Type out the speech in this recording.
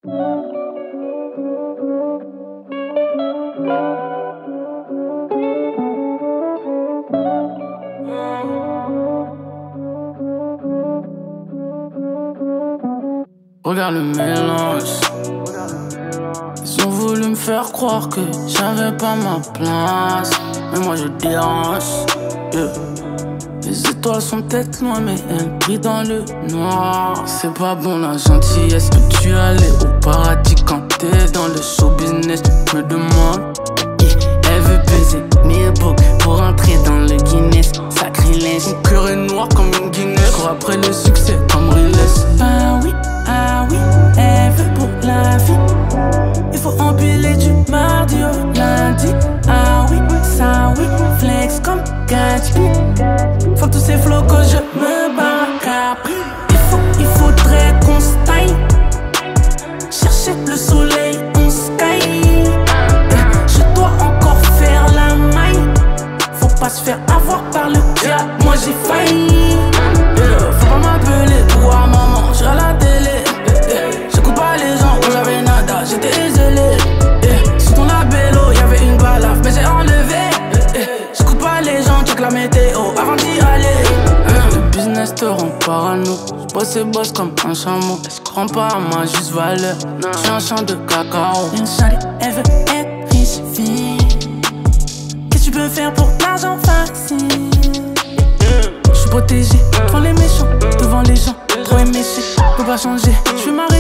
Regarde le mélange. Ils ont voulu me faire croire que j'avais pas ma place, mais moi je dérange, yeah. Les étoiles sont peut-être loin, mais elles brillent dans le noir. C'est pas bon la gentillesse. Peux-tu aller au paradis quand t'es dans le show business? Me demande, elle veut peser 1000 boucs pour entrer dans le Guinness. Sacrilège, mon cœur est noir comme une Guinness. Cours après le succès comme Riles. Ah oui, elle veut pour la vie. Il faut empiler du mardi au lundi. Ah oui, ça oui, flex comme Gatsby. Faut que tous ces flots que je me barre. Il faudrait qu'on se taille. Chercher le soleil, on sky. Je dois encore faire la maille. Faut pas se faire avoir par le diable. Moi j'ai failli. Faut pas m'appeler ou à maman, j'suis à la télé. J'écoute pas les gens, quand j'avais nada, j'étais isolé. Sous ton labello, y'avait une balafre, mais j'ai enlevé. J'écoute pas les gens, check la météo avant d'y aller. Le business te rend parano. J'bosse et bosse comme un chameau. J'crois pas à ma juste valeur. J'suis un champ de cacao. Une chalie, elle veut être riche, fille. Qu'est-ce que tu peux faire pour l'argent facile? J'suis protégé devant les méchants, devant les gens. Trop éméché, peux pas changer. J'suis marié